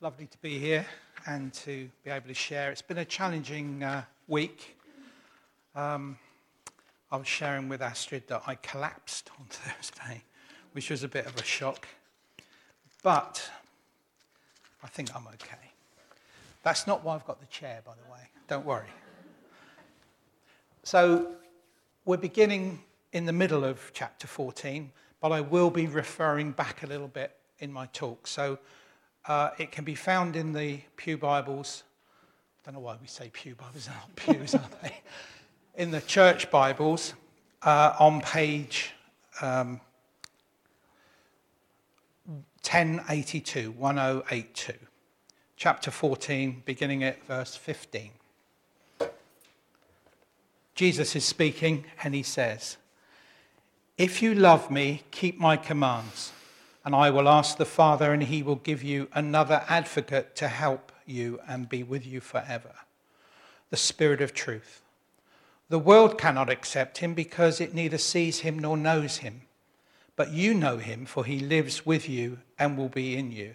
Lovely to be here and to be able to share. It's been a challenging week. I was sharing with Astrid that I collapsed on Thursday, which was a bit of a shock. But I think I'm okay. That's not why I've got the chair, by the way. Don't worry. So we're beginning in the middle of chapter 14, but I will be referring back a little bit in my talk. So it can be found in the Pew Bibles. I don't know why we say Pew Bibles, they're not pews, are they? In the church Bibles, on page 1082, 1082. Chapter 14, beginning at verse 15. Jesus is speaking and he says, "If you love me, keep my commands. And I will ask the Father, and he will give you another advocate to help you and be with you forever, the Spirit of truth. The world cannot accept him because it neither sees him nor knows him. But you know him, for he lives with you and will be in you.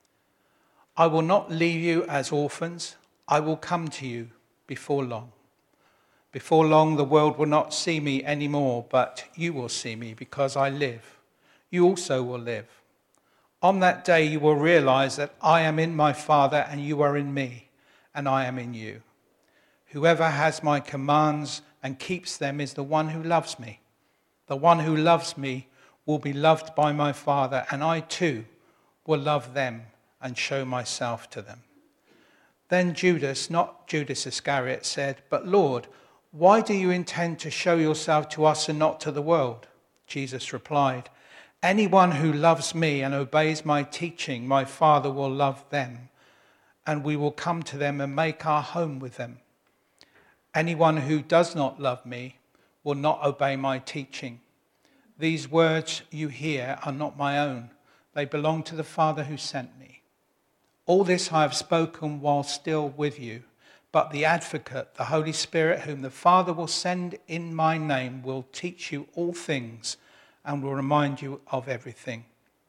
I will not leave you as orphans. I will come to you before long. Before long, the world will not see me anymore, but you will see me because I live. You also will live. On that day you will realize that I am in my Father and you are in me, and I am in you. Whoever has my commands and keeps them is the one who loves me. The one who loves me will be loved by my Father, and I too will love them and show myself to them." Then Judas, not Judas Iscariot, said, "But Lord, why do you intend to show yourself to us and not to the world?" Jesus replied, "Anyone who loves me and obeys my teaching, my Father will love them, and we will come to them and make our home with them. Anyone who does not love me will not obey my teaching. These words you hear are not my own. They belong to the Father who sent me. All this I have spoken while still with you, but the Advocate, the Holy Spirit, whom the Father will send in my name, will teach you all things and will remind you of everything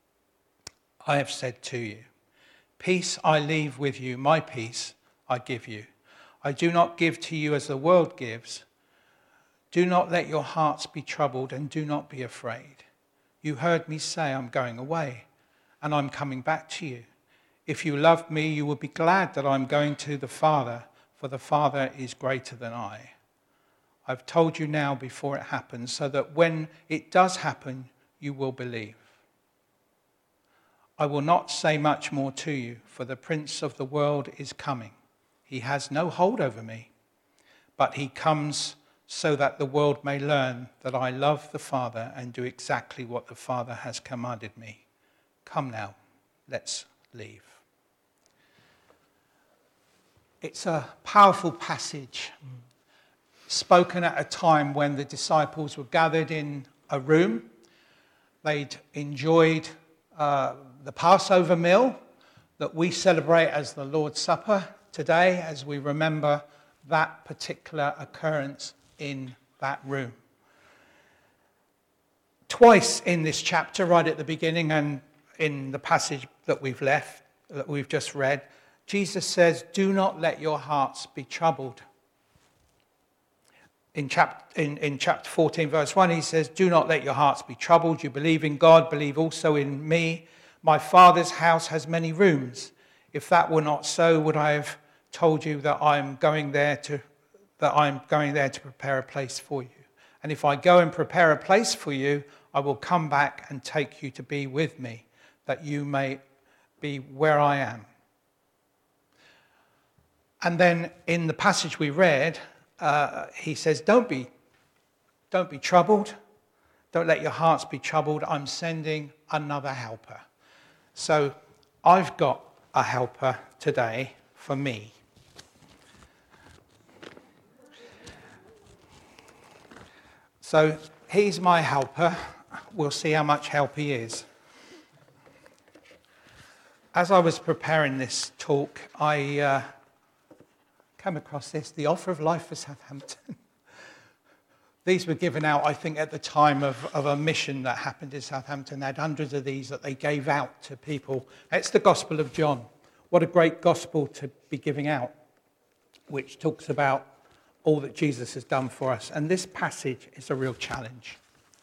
I have said to you. Peace I leave with you, my peace I give you. I do not give to you as the world gives. Do not let your hearts be troubled and do not be afraid. You heard me say I'm going away and I'm coming back to you. If you loved me, you would be glad that I'm going to the Father, for the Father is greater than I. I've told you now before it happens, so that when it does happen, you will believe. I will not say much more to you, for the prince of the world is coming. He has no hold over me, but he comes so that the world may learn that I love the Father and do exactly what the Father has commanded me. Come now, let's leave." It's a powerful passage, spoken at a time when the disciples were gathered in a room. They'd enjoyed the Passover meal that we celebrate as the Lord's Supper today, as we remember that particular occurrence in that room. Twice in this chapter, right at the beginning and in the passage that we've just read, Jesus says, "Do not let your hearts be troubled." In chapter 14, verse 1, he says, "Do not let your hearts be troubled. You believe in God, believe also in me. My Father's house has many rooms. If that were not so, would I have told you that I'm going there to prepare a place for you? And if I go and prepare a place for you, I will come back and take you to be with me, that you may be where I am." And then in the passage we read, he says, don't be troubled. Don't let your hearts be troubled. I'm sending another helper. So I've got a helper today for me. So he's my helper. We'll see how much help he is. As I was preparing this talk, I came across this, the Offer of Life for Southampton. These were given out, I think, at the time of a mission that happened in Southampton. They had hundreds of these that they gave out to people. It's the Gospel of John. what a great gospel to be giving out, which talks about all that Jesus has done for us. And this passage is a real challenge.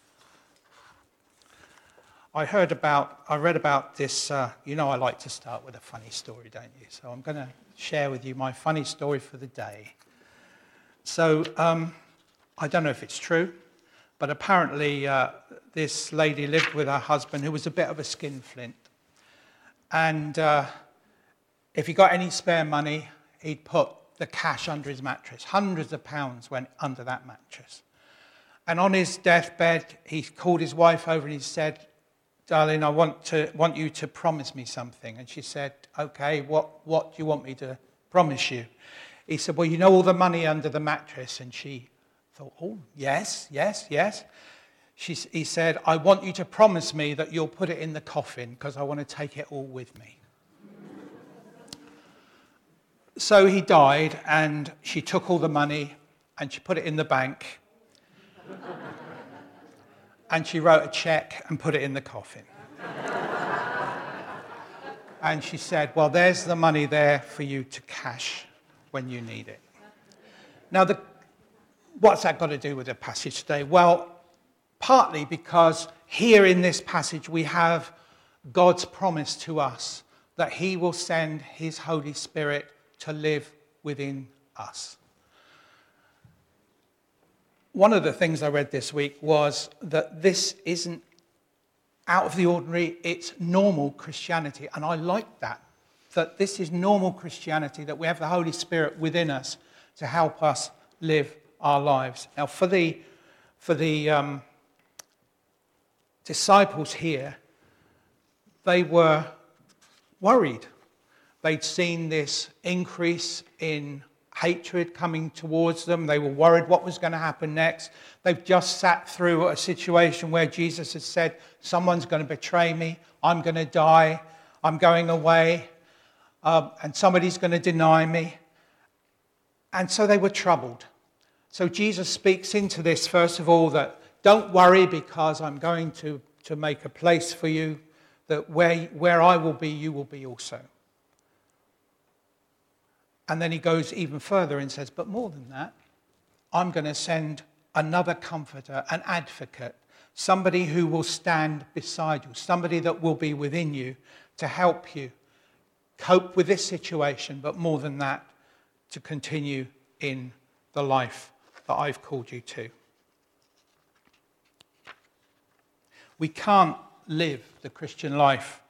I read about this, I like to start with a funny story, don't you? So I'm going to share with you my funny story for the day. So I don't know if it's true, but apparently this lady lived with her husband who was a bit of a skinflint. And if he got any spare money, he'd put the cash under his mattress. Hundreds of pounds went under that mattress. And on his deathbed, he called his wife over and he said, "Darling, I want you to promise me something." And she said, "Okay, what do you want me to promise you?" He said, "Well, you know all the money under the mattress." And she thought, "Oh, yes. He said, "I want you to promise me that you'll put it in the coffin because I want to take it all with me." So he died, and she took all the money and she put it in the bank. And she wrote a check and put it in the coffin. And she said, "Well, there's the money there for you to cash when you need it." Now, what's that got to do with the passage today? Well, partly because here in this passage we have God's promise to us that he will send his Holy Spirit to live within us. One of the things I read this week was that this isn't out of the ordinary, it's normal Christianity. And I like that this is normal Christianity, that we have the Holy Spirit within us to help us live our lives. Now, for the disciples here, they were worried. They'd seen this increase in hatred coming towards them. They were worried what was going to happen next. They've just sat through a situation where Jesus had said, "Someone's going to betray me. I'm going to die. I'm going away. And somebody's going to deny me." And so they were troubled. So Jesus speaks into this, first of all, that don't worry because I'm going to make a place for you, that where I will be, you will be also. And then he goes even further and says, but more than that, I'm going to send another comforter, an advocate, somebody who will stand beside you, somebody that will be within you to help you cope with this situation, but more than that, to continue in the life that I've called you to. We can't live the Christian life,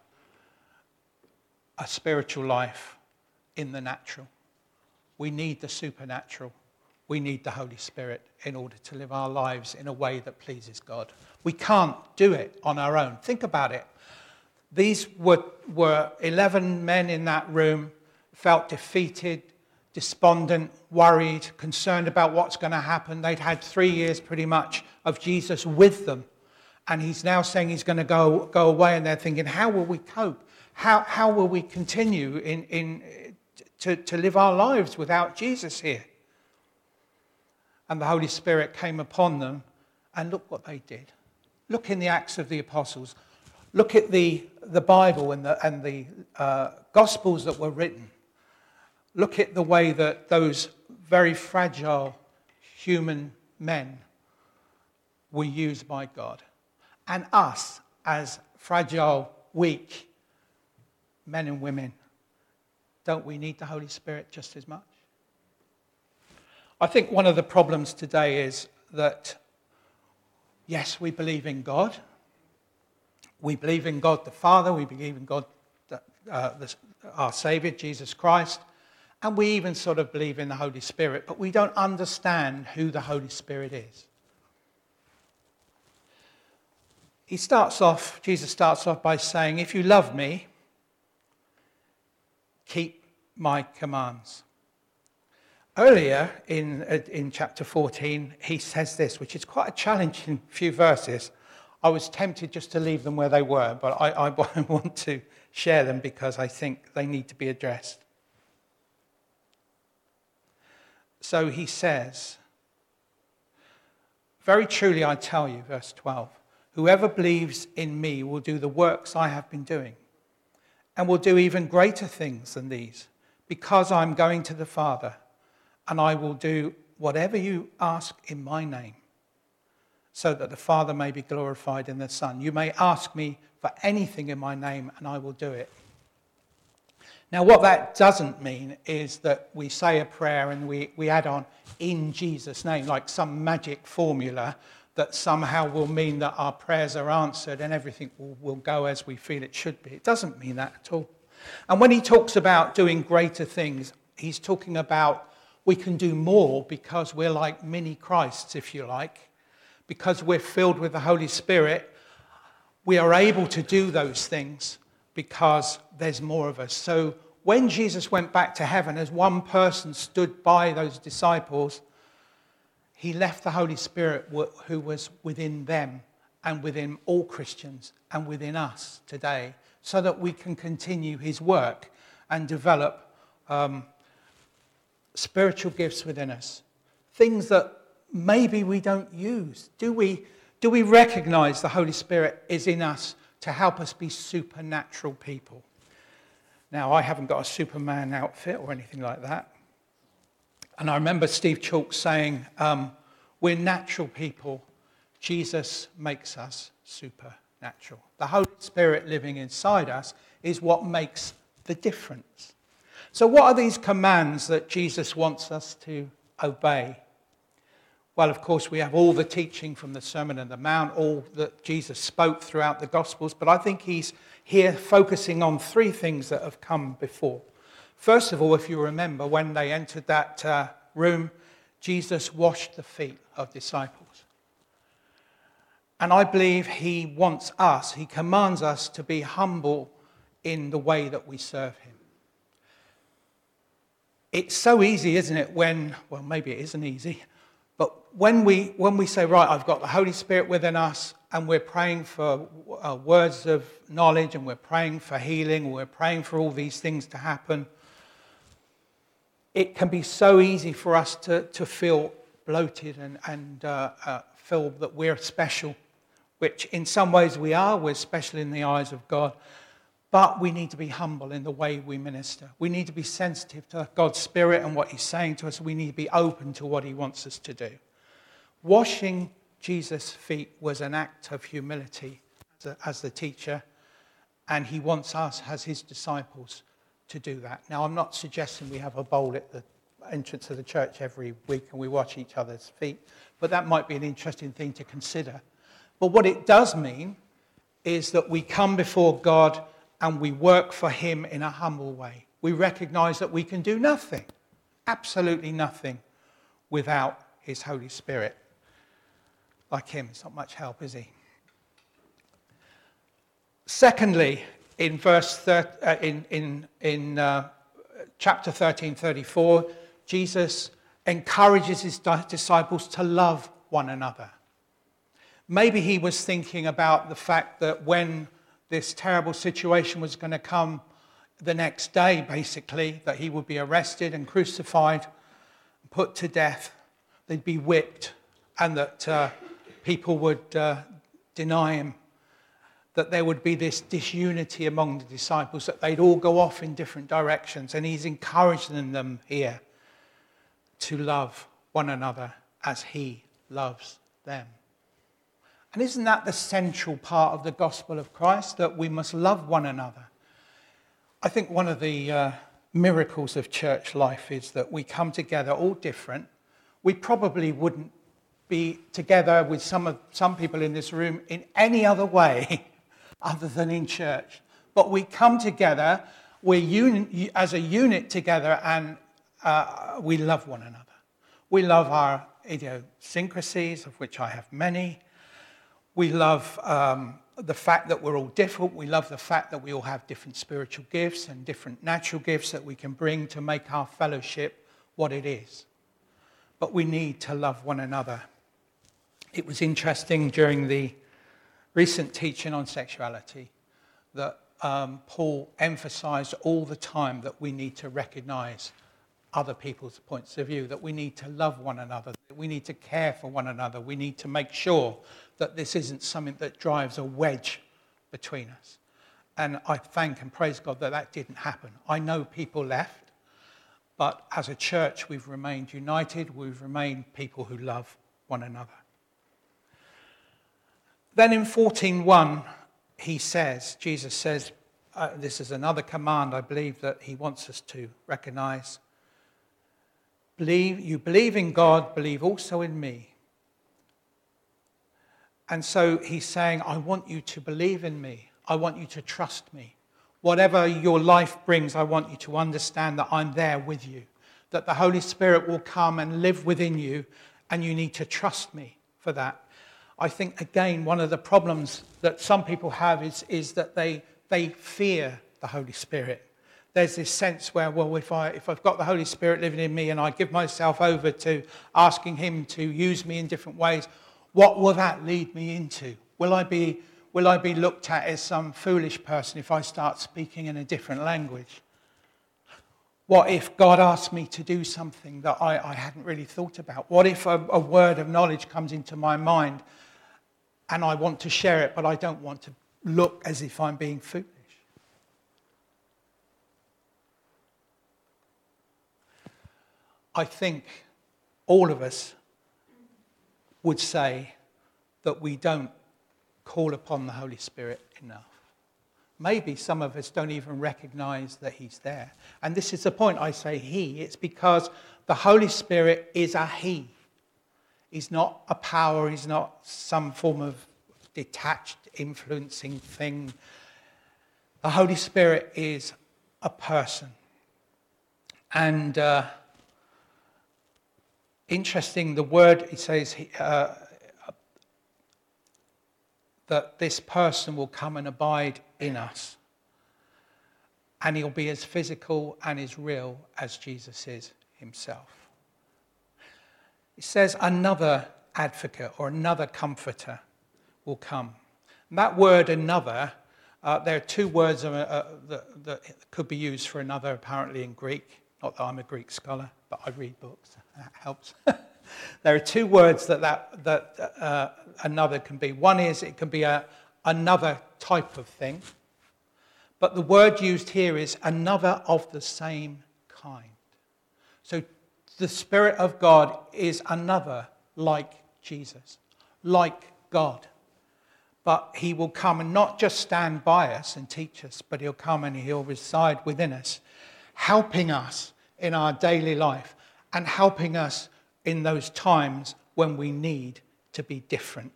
a spiritual life, in the natural. We need the supernatural. We need the Holy Spirit in order to live our lives in a way that pleases God. We can't do it on our own. Think about it. These were 11 men in that room, felt defeated, despondent, worried, concerned about what's going to happen. They'd had 3 years pretty much of Jesus with them. And he's now saying he's going to go away, and they're thinking, how will we cope? How will we continue to live our lives without Jesus here? And the Holy Spirit came upon them, and look what they did. Look in the Acts of the Apostles. Look at the Bible and the Gospels that were written. Look at the way that those very fragile human men were used by God. And us, as fragile, weak men and women, don't we need the Holy Spirit just as much? I think one of the problems today is that, yes, we believe in God. We believe in God the Father. We believe in God, our Saviour, Jesus Christ. And we even sort of believe in the Holy Spirit, but we don't understand who the Holy Spirit is. Jesus starts off by saying, if you love me, keep my commands. Earlier in chapter 14, he says this, which is quite a challenging few verses. I was tempted just to leave them where they were, but I want to share them because I think they need to be addressed. So he says, very truly I tell you, verse 12, whoever believes in me will do the works I have been doing, and will do even greater things than these, because I'm going to the Father, and I will do whatever you ask in my name, so that the Father may be glorified in the Son. You may ask me for anything in my name, and I will do it. Now, what that doesn't mean is that we say a prayer and we add on in Jesus' name, like some magic formula that somehow will mean that our prayers are answered and everything will go as we feel it should be. It doesn't mean that at all. And when he talks about doing greater things, he's talking about we can do more because we're like mini Christs, if you like. Because we're filled with the Holy Spirit, we are able to do those things because there's more of us. So when Jesus went back to heaven, as one person stood by those disciples, he left the Holy Spirit who was within them and within all Christians and within us today, so that we can continue his work and develop spiritual gifts within us. Things that maybe we don't use. Do we recognize the Holy Spirit is in us to help us be supernatural people? Now, I haven't got a Superman outfit or anything like that. And I remember Steve Chalk saying, we're natural people. Jesus makes us supernatural. The Holy Spirit living inside us is what makes the difference. So what are these commands that Jesus wants us to obey? Well, of course, we have all the teaching from the Sermon on the Mount, all that Jesus spoke throughout the Gospels, but I think he's here focusing on three things that have come before. First of all, if you remember, when they entered that room, Jesus washed the feet of disciples. And I believe he wants us, he commands us to be humble in the way that we serve him. It's so easy, isn't it, well, maybe it isn't easy, but when we say, right, I've got the Holy Spirit within us, and we're praying for words of knowledge, and we're praying for healing, we're praying for all these things to happen, it can be so easy for us to feel bloated and feel that we're special, which in some ways we are. We're special in the eyes of God. But we need to be humble in the way we minister. We need to be sensitive to God's Spirit and what he's saying to us. We need to be open to what he wants us to do. Washing Jesus' feet was an act of humility as the teacher, and he wants us as his disciples to do that. Now, I'm not suggesting we have a bowl at the entrance of the church every week and we wash each other's feet, but that might be an interesting thing to consider. But what it does mean is that we come before God and we work for him in a humble way. We recognize that we can do nothing, absolutely nothing, without his Holy Spirit. Like him, it's not much help, is he? Secondly, in chapter 13:34, Jesus encourages his disciples to love one another. Maybe he was thinking about the fact that when this terrible situation was going to come the next day, basically, that he would be arrested and crucified, put to death, they'd be whipped, and that people would deny him, that there would be this disunity among the disciples, that they'd all go off in different directions. And he's encouraging them here to love one another as he loves them. And isn't that the central part of the gospel of Christ, that we must love one another? I think one of the miracles of church life is that we come together all different. We probably wouldn't be together with some people in this room in any other way other than in church. But we come together, we're as a unit together, and we love one another. We love our idiosyncrasies, of which I have many. We love the fact that we're all different. We love the fact that we all have different spiritual gifts and different natural gifts that we can bring to make our fellowship what it is. But we need to love one another. It was interesting during the recent teaching on sexuality that Paul emphasized all the time that we need to recognize other people's points of view, that we need to love one another, that we need to care for one another. We need to make sure that this isn't something that drives a wedge between us. And I thank and praise God that that didn't happen. I know people left, but as a church, we've remained united. We've remained people who love one another. Then in 14:1, Jesus says, this is another command I believe that he wants us to recognize. You believe in God, believe also in me. And so he's saying, I want you to believe in me. I want you to trust me. Whatever your life brings, I want you to understand that I'm there with you, that the Holy Spirit will come and live within you, and you need to trust me for that. I think, again, one of the problems that some people have is that they fear the Holy Spirit. There's this sense where, well, if I've got the Holy Spirit living in me and I give myself over to asking him to use me in different ways, what will that lead me into? Will I be looked at as some foolish person if I start speaking in a different language? What if God asks me to do something that I hadn't really thought about? What if a word of knowledge comes into my mind and I want to share it, but I don't want to look as if I'm being foolish? I think all of us would say that we don't call upon the Holy Spirit enough. Maybe some of us don't even recognize that he's there. And this is the point I say he. It's because the Holy Spirit is a he. He's not a power. He's not some form of detached, influencing thing. The Holy Spirit is a person. And interesting, the word, it says that this person will come and abide in us. And he'll be as physical and as real as Jesus is himself. It says another advocate or another comforter will come. And that word another, there are two words that could be used for another apparently in Greek. Not that I'm a Greek scholar, but I read books. That helps. There are two words that another can be. One is it can be another type of thing. But the word used here is another of the same kind. So the Spirit of God is another like Jesus, like God. But he will come and not just stand by us and teach us, but he'll come and he'll reside within us, helping us in our daily life and helping us in those times when we need to be different.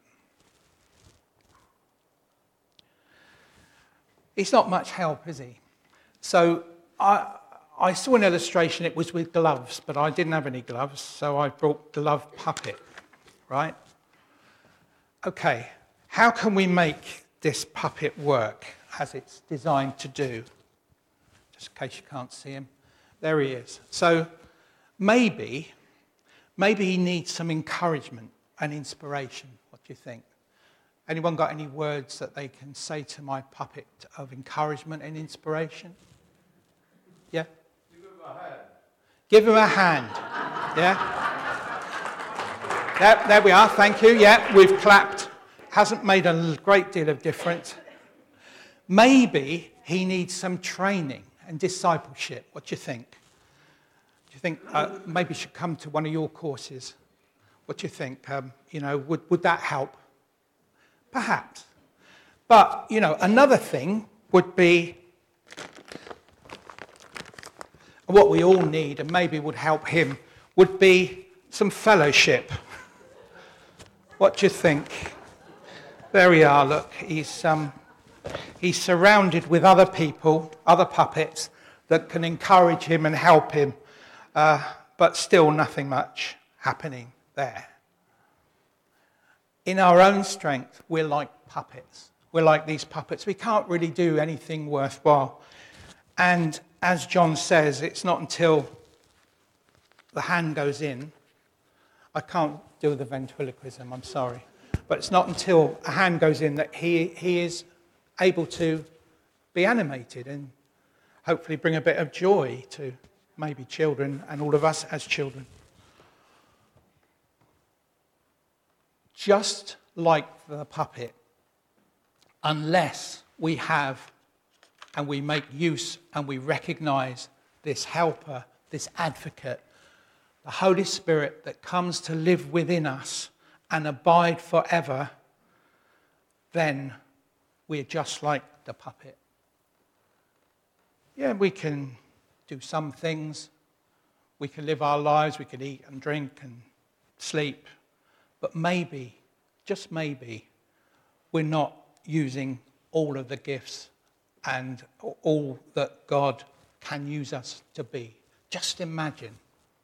He's not much help, is he? So I saw an illustration. It was with gloves, but I didn't have any gloves, so I brought glove puppet, right? Okay, how can we make this puppet work as it's designed to do? Just in case you can't see him. There he is. So maybe he needs some encouragement and inspiration. What do you think? Anyone got any words that they can say to my puppet of encouragement and inspiration? Yeah? Give him a hand. Give him a hand. Yeah? There we are. Thank you. Yeah, we've clapped. Hasn't made a great deal of difference. Maybe he needs some training and discipleship. What do you think? Do you think maybe he should come to one of your courses? What do you think? Would that help? Perhaps. But, another thing would be what we all need, and maybe would help him, would be some fellowship. What do you think? There we are, look. He's surrounded with other people, other puppets, that can encourage him and help him, but still nothing much happening there. In our own strength, we're like puppets. We're like these puppets. We can't really do anything worthwhile. And as John says, it's not until the hand goes in. I can't do the ventriloquism, I'm sorry. But it's not until a hand goes in that he is able to be animated and hopefully bring a bit of joy to maybe children and all of us as children. Just like the puppet, unless we have and we make use and we recognize this helper, this advocate, the Holy Spirit that comes to live within us and abide forever, then we're just like the puppet. Yeah, we can do some things. We can live our lives. We can eat and drink and sleep. But maybe, just maybe, we're not using all of the gifts and all that God can use us to be. Just imagine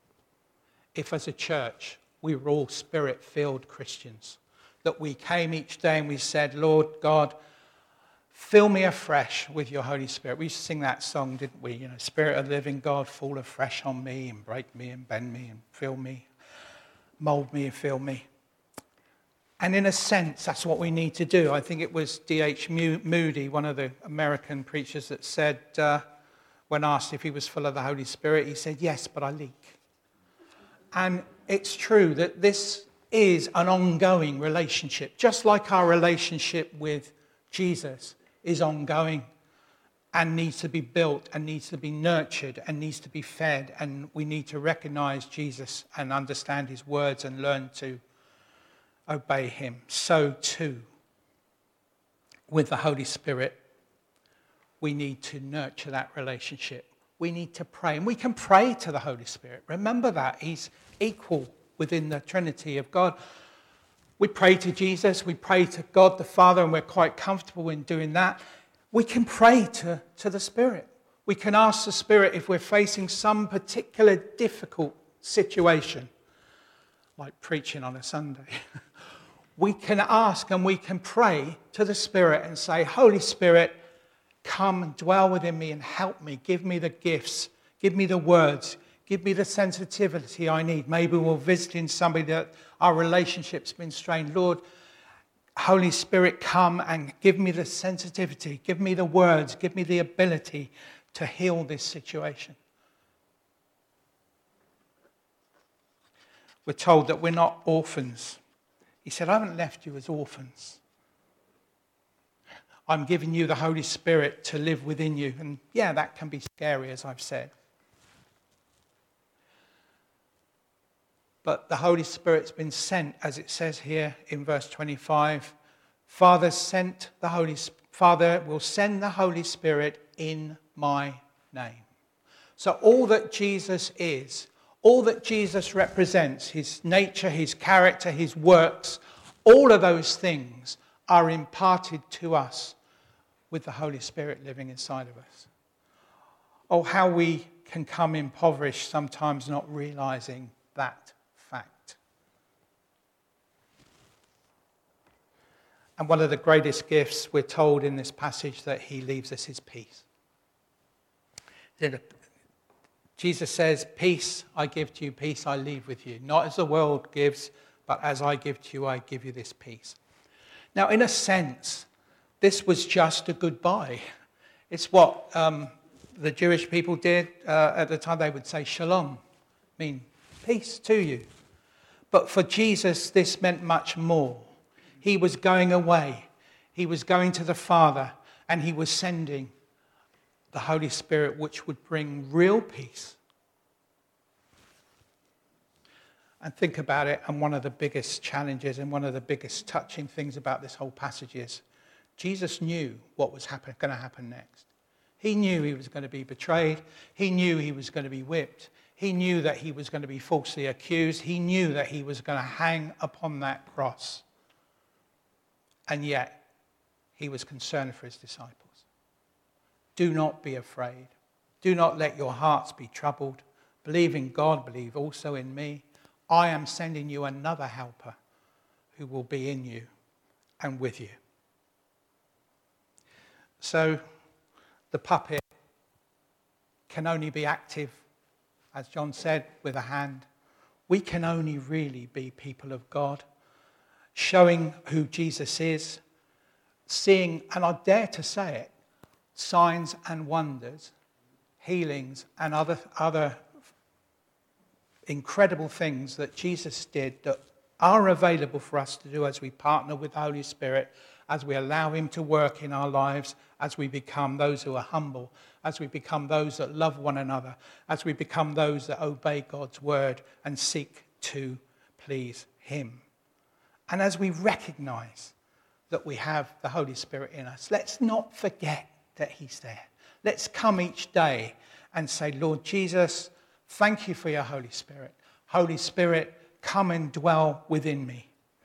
if as a church we were all Spirit-filled Christians, that we came each day and we said, Lord God, fill me afresh with your Holy Spirit. We used to sing that song, didn't we? You know, Spirit of the living God, fall afresh on me and break me and bend me and fill me, mold me and fill me. And in a sense, that's what we need to do. I think it was D.H. Moody, one of the American preachers, that said, when asked if he was full of the Holy Spirit, he said, yes, but I leak. And it's true that this is an ongoing relationship, just like our relationship with Jesus is ongoing and needs to be built and needs to be nurtured and needs to be fed. And we need to recognize Jesus and understand his words and learn to obey him. So too, with the Holy Spirit, we need to nurture that relationship. We need to pray. And we can pray to the Holy Spirit. Remember that. He's equal within the Trinity of God. We pray to Jesus. We pray to God the Father, and we're quite comfortable in doing that. We can pray to the Spirit. We can ask the Spirit if we're facing some particular difficult situation, like preaching on a Sunday. We can ask and we can pray to the Spirit and say, Holy Spirit, come and dwell within me and help me. Give me the gifts. Give me the words. Give me the sensitivity I need. Maybe we're visiting somebody that our relationship's been strained. Lord, Holy Spirit, come and give me the sensitivity. Give me the words. Give me the ability to heal this situation. We're told that we're not orphans. He said, I haven't left you as orphans. I'm giving you the Holy Spirit to live within you. And yeah, that can be scary, as I've said. But the Holy Spirit's been sent, as it says here in verse 25. Father will send the Holy Spirit in my name. So all that Jesus is, all that Jesus represents, his nature, his character, his works, all of those things are imparted to us with the Holy Spirit living inside of us. Oh, how we can come impoverished, sometimes not realizing that fact. And one of the greatest gifts, we're told in this passage, that he leaves us his peace. Jesus says, peace I give to you, peace I leave with you. Not as the world gives, but as I give to you, I give you this peace. Now, in a sense, this was just a goodbye. It's what the Jewish people did at the time. They would say shalom, mean peace to you. But for Jesus, this meant much more. He was going away. He was going to the Father, and he was sending the Holy Spirit, which would bring real peace. And think about it, and one of the biggest challenges and one of the biggest touching things about this whole passage is Jesus knew what was going to happen next. He knew he was going to be betrayed. He knew he was going to be whipped. He knew that he was going to be falsely accused. He knew that he was going to hang upon that cross. And yet, he was concerned for his disciples. Do not be afraid. Do not let your hearts be troubled. Believe in God, believe also in me. I am sending you another helper who will be in you and with you. So the puppet can only be active, as John said, with a hand. We can only really be people of God, showing who Jesus is, seeing, and I dare to say it, signs and wonders, healings and other incredible things that Jesus did that are available for us to do as we partner with the Holy Spirit, as we allow him to work in our lives, as we become those who are humble, as we become those that love one another, as we become those that obey God's word and seek to please him. And as we recognize that we have the Holy Spirit in us, let's not forget that he's there. Let's come each day and say, Lord Jesus, thank you for your Holy Spirit. Holy Spirit, come and dwell within me.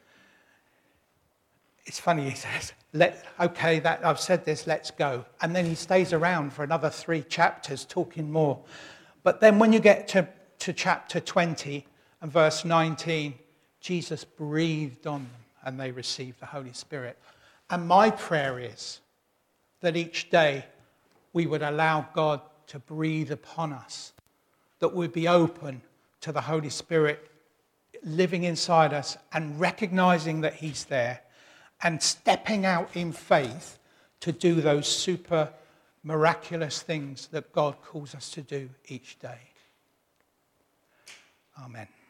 It's funny, he says, I've said this, let's go. And then he stays around for another 3 chapters talking more. But then when you get to chapter 20 and verse 19, Jesus breathed on them and they received the Holy Spirit. And my prayer is that each day we would allow God to breathe upon us, that we'd be open to the Holy Spirit living inside us and recognizing that he's there and stepping out in faith to do those super miraculous things that God calls us to do each day. Amen.